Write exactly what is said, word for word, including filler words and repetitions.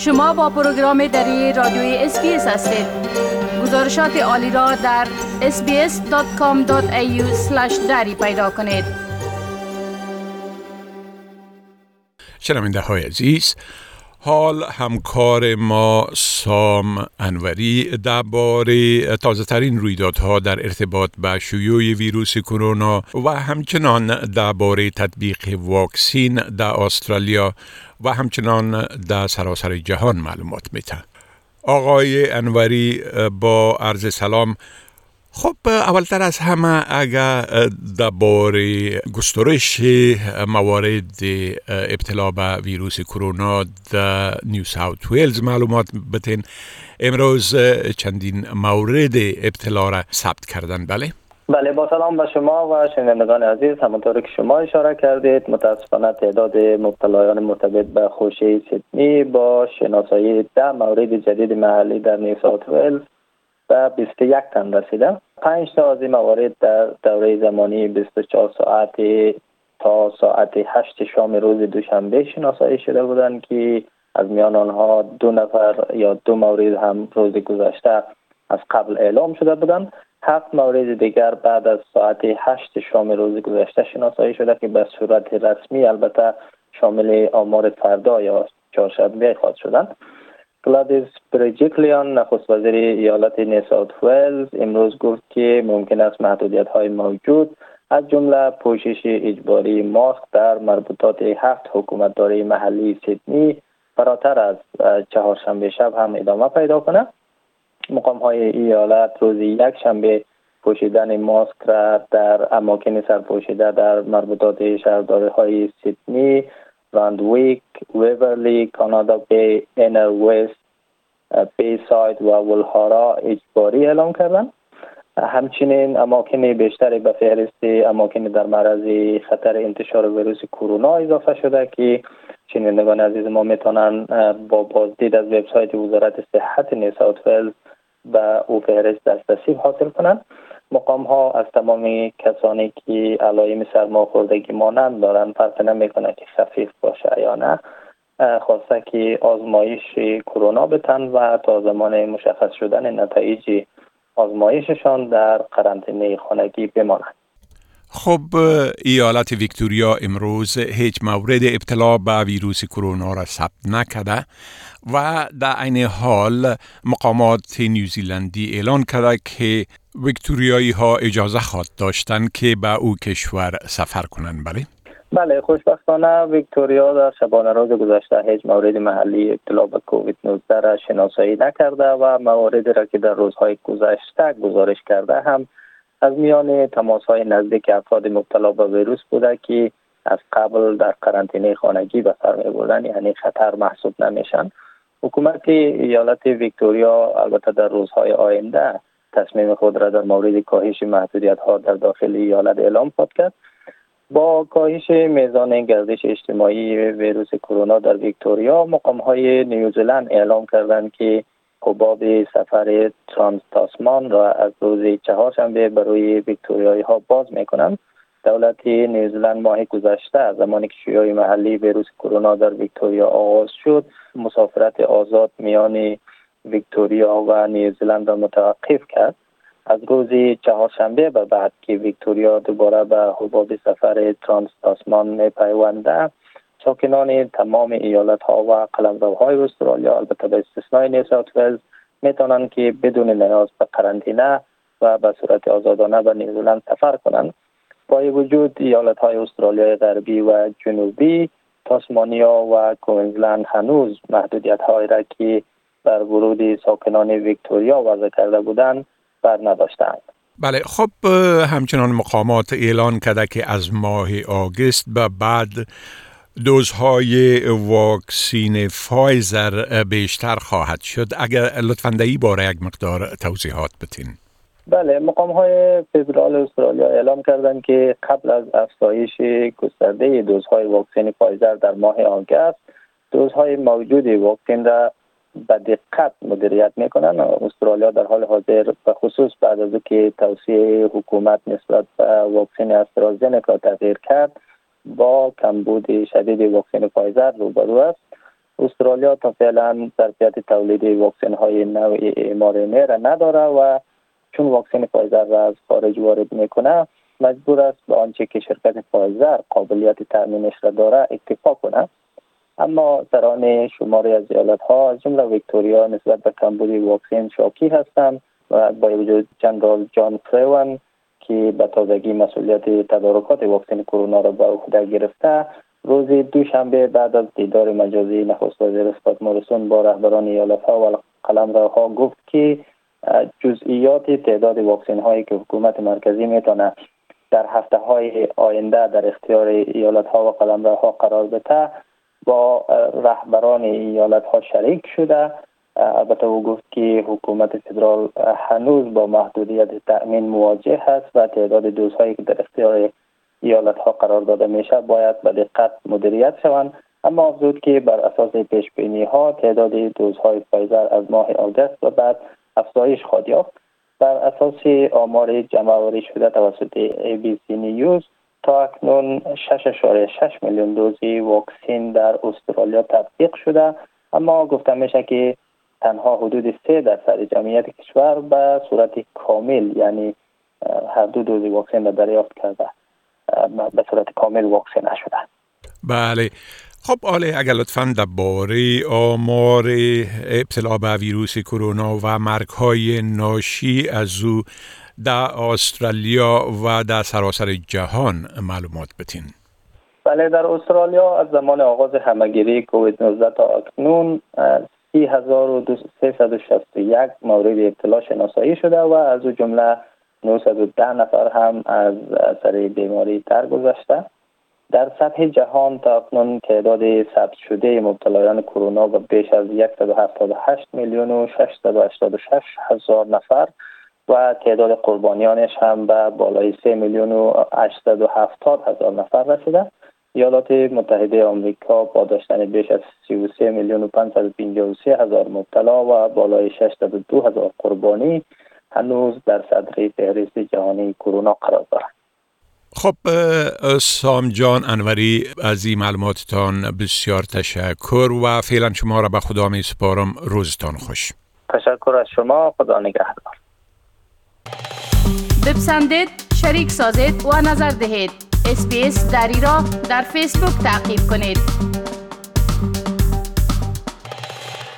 شما با پروگرام دری رادیوی اس بی اس هستید. گزارشات عالی را در اس بی اس دات کام دات ای یو اسلش دری پیدا کنید. شنونده های عزیز، حال همکار ما سام انوری درباره تازه ترین رویدادها در ارتباط با شیوع ویروس کرونا و همچنان درباره تطبیق واکسین در استرالیا و همچنان در سراسر جهان معلومات میده. آقای انوری، با عرض سلام. خب اولتر از همه اگر درباره گسترش موارد ابتلا به ویروس کرونا در نیو ساوت ویلز معلومات بتین. امروز چندین مورد ابتلا را ثبت کردن، بله؟ بله، با سلام به شما و شنوندگان عزیز. همونطور که شما اشاره کردید، متاسفانه تعداد مبتلایان مرتبط به خوشه سیدنی با شناسایی ده مورد جدید محلی در نیو ساوت ویلز به بیست و یک تن رسیده. پنج تا از این موارد در دوره زمانی بیست و چهار ساعتی تا ساعت هشت شام روز دوشنبه شناسایی شده بودند که از میان آنها دو نفر یا دو مورد هم روز گذشته از قبل اعلام شده بودند. هفت مورد دیگر بعد از ساعت هشت شام روز گذشته شناسایی شده که به صورت رسمی البته شامل آمار فردا یا چهارشنبه خواهد شدند. گلادیس برجیکلیان، نخست وزیر ایالت نیو ساوت ویلز، امروز گفت که ممکن است محدودیت‌های موجود از جمله پوشش اجباری ماسک در مربوطات هفت حکومتداری محلی سیدنی فراتر از چهارشنبه شب هم ادامه پیدا کنه. مقام‌های ایالت روز یک شنبه پوشیدن ماسک را در اماکن سرپوشیده در مربوطات شهرداری‌های سیدنی، راندویک، ویورلی، کانادا بی، اینر ویست، بی ساید و ولهارا اجباری اعلام کردن. همچنین اماکن بیشتری به فهرست اماکن در معرض خطر انتشار ویروس کرونا اضافه شده که شنوندگان عزیز ما میتونن با بازدید از وبسایت وزارت صحت نیو ساوت ویلز به او فهرست دسترسی حاصل کنند. مقام ها از تمام کسانی که علائم سرماخوردگی مانند دارند، فرق نمیکنه که خفیف باشه یا نه، خواسته که آزمایش کرونا بتن و تا زمان مشخص شدن نتایج آزمایششان در قرنطینه خانگی بمانند. خب ایالت ویکتوریا امروز هیچ مورد ابتلا به ویروس کرونا را ثبت نکرده و در عین حال مقامات نیوزیلندی اعلان کرده که ویکتوریایی ها اجازه خواهد داشتند که به او کشور سفر کنند، بله؟ بله، خوشبختانه ویکتوریا در شبانه روز گذشته هیچ مورد محلی ابتلا به کووید نوزده را شناسایی نکرده و مواردی را که در روزهای گذشته گزارش کرده هم از میان تماس‌های نزدیک افراد مبتلا به ویروس بوده که از قبل در قرنطینه خانگی به سر می‌بردند، یعنی خطر محسوب نمیشن. حکومت ایالت ویکتوریا البته در روزهای آینده تصمیم خود را در مورد کاهش محدودیت‌ها در داخل ایالت اعلام خواهد کرد. با کاهش میزان گردش اجتماعی ویروس کرونا در ویکتوریا، مقام‌های نیوزیلند اعلام کردند که حباب سفر ترانس تاسمان را از روز چهارشنبه برای ویکتوریایی ها باز میکنند. دولت نیوزیلند ماه گذشته زمانی که شیوع محلی ویروس کرونا در ویکتوریا آغاز شد، مسافرت آزاد میان ویکتوریا و نیوزیلند را متوقف کرد. از روز چهارشنبه به بعد که ویکتوریا دوباره به حباب سفر ترانس تاسمان میپیونده، ساکنان تمام ایالت ها و قلمروهای استرالیا، البته به استثنای نیو ساوت ویلز، میتونن که بدون نیاز به قرنطینه و به صورت آزادانه به نیوزیلند سفر کنند. با این وجود ایالت های استرالیا غربی و جنوبی، تاسمانیا و کوینزلند هنوز محدودیت هایی را که بر ورود ساکنان ویکتوریا وضع کرده بودند بر نداشتند. بله، خب همچنان مقامات اعلان کرده که از ماه آگوست به بعد دوزهای واکسین فایزر بیشتر خواهد شد. اگر لطفاً در این باره یک مقدار توضیحات بتین. بله، مقام‌های فدرال استرالیا اعلام کردند که قبل از افزایش گسترده دوزهای واکسن فایزر در ماه آگوست، دوزهای موجود واکسن را به دقت مدیریت میکنن. استرالیا در حال حاضر به خصوص بعد از اینکه توصیه حکومت نسبت به واکسن استرازنکا تغییر کرد، با کمبود شدید واکسن فایزر روبرو است. استرالیا تا فعلا ظرفیت تولید واکسن های نوع ام آر ان ای را نداره و چون واکسن فایزر را از خارج وارد میکنه مجبور است به آنچه که شرکت فایزر قابلیت تامینش را داره اکتفا کنه. اما سران شماری از ایالت ها از جمله ویکتوریا نسبت به کمبود واکسن شاکی هستند و با وجود جنرال جان فریون که به تازگی مسئولیت تدارکات واکسن کرونا را به عهده گرفته، روز دوشنبه بعد از دیدار مجازی نخست وزیر اسکات موریسون با رهبران ایالت ها و قلمروها گفت که جزئیات تعداد واکسن هایی که حکومت مرکزی میتونه در هفته های آینده در اختیار ایالت ها و قلمروها قرار بده با رهبران ایالت ها شریک شده. البته او گفت که حکومت فدرال هنوز با محدودیت تأمین مواجه است و تعداد دوزهایی که در اختیار ایالت ها قرار داده میشه باید به دقت مدیریت شوند. اما افزود که بر اساس پیش بینی ها تعداد دوزهای فایزر از ماه آگوست و بعد افزایش خواهد یافت. بر اساس آمار جمع‌آوری شده توسط ای بی سی نیوز تا اکنون شش ممیز شش میلیون دوزی واکسن در استرالیا تطبیق شده، اما گفته میشه که تنها حدود سه درصد جمعیت کشور به صورت کامل یعنی هر دو دوز واکسن را دریافت کرده به صورت کامل واکسن نشده. بله. خب آله اگر لطفاً درباره آمار ابتلا به ویروس کرونا و مرگ‌های ناشی از او در استرالیا و در سراسر جهان معلومات بتین. بله، در استرالیا از زمان آغاز همه‌گیری کووید نوزده تا اکنون سی هزار و سیصد و شصت و یک مورد ابتلا شناسایی شده و از او جمله نهصد و ده نفر هم از اثر بیماری درگذشته. در سطح جهان تا اکنون تعداد ثبت شده مبتلایان کرونا به بیش از صد و هفتاد و هشت میلیون و ششصد و هشتاد و شش هزار نفر و تعداد قربانیانش هم به بالای سه میلیون و هشتصد و هفتاد هزار نفر رسیده. ایالات متحده آمریکا با داشتن بیش از سی و سه میلیون و پانصد و پنجاه و سه هزار مبتلا و بالای ششصد و دو هزار قربانی هنوز در صدر فهرست جهانی کرونا قرار دارد. خب سام جان انوری، از این معلوماتتان بسیار تشکر و فعلا شما را به خدا می سپارم. روزتان خوش. تشکر از شما. خدا نگهدار. بپسندید، شریک سازید و نظر دهید. اس بی اس دری را در فیسبوک تعقیب کنید.